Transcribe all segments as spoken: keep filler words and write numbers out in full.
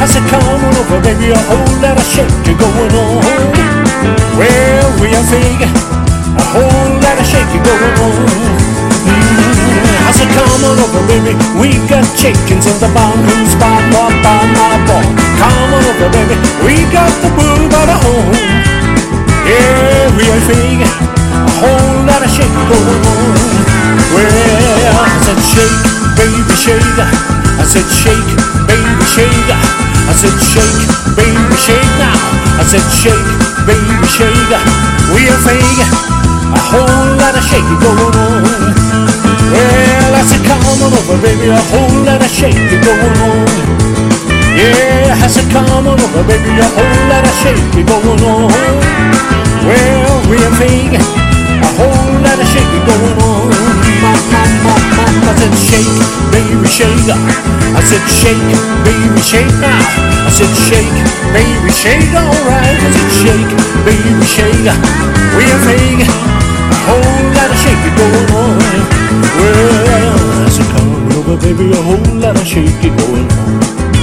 I said, come on over, baby, a whole lot of shaking going on. Well, we are fake, a whole lot of shaking going on. Mm, I said, come on over, baby, we got chickens in the bamboo spot, walk by my ball. Come on over, baby, we got the bull by the home. Yeah, we are fake, a whole lot of shaking going on. Well, I said, shake, baby, shake. I said, shake, baby, shake. I said, shake, baby, shake now. I said, shake, baby, shake. We are fake, a whole lot of shaking going on. Well, I said, come on over, baby, a whole lot of shaking going on. Yeah, I said, come on over, baby, a whole lot of shaking going on. Well, we are fake, a whole lot of shaking going on. I said, shake, baby, shake. I said, shake, baby, shake now. I said, shake, baby, shake, alright. I said, shake, baby, shake. We are fake, a whole lot of shaking going on. Well, I said, come on over, baby, a whole lot of shaking going on.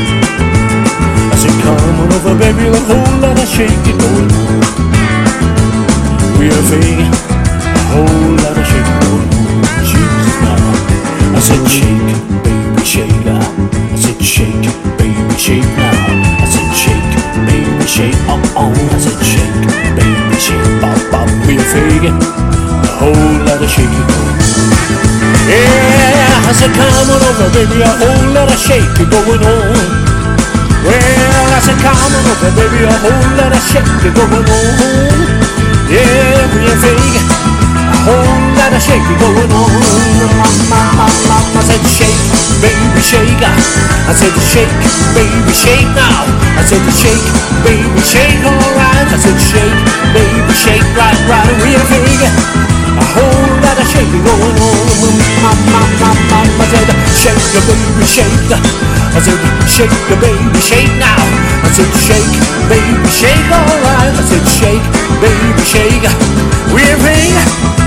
I said, come on over, baby, a whole lot of shaking going on. We are fake, a whole lot of shaking going on. Jesus now. I said, shake, baby, shake. I said, shake, baby, shake now. I said, shake, baby, shake. Oh, oh. I said, shake, baby, shake. Bop, bop. We are faking a whole lot of shaking going on. Yeah, I said, come on over, baby, a whole lot of shaking going on. Well, I said, come on over, baby, a whole lot of shaking going on. Yeah, we are faking a whole lot of shaking going on. I said, shake, baby, shake. I said, shake, baby, shake now. I said, shake, baby, shake, alright. I said, shake, baby, shake, right, right. We are faking a whole lot of shaking going on. I said, shake, the baby, shake. I said, shake, the baby, shake now. I said, shake, baby, shake, alright. I said, shake, baby, shake. We are faking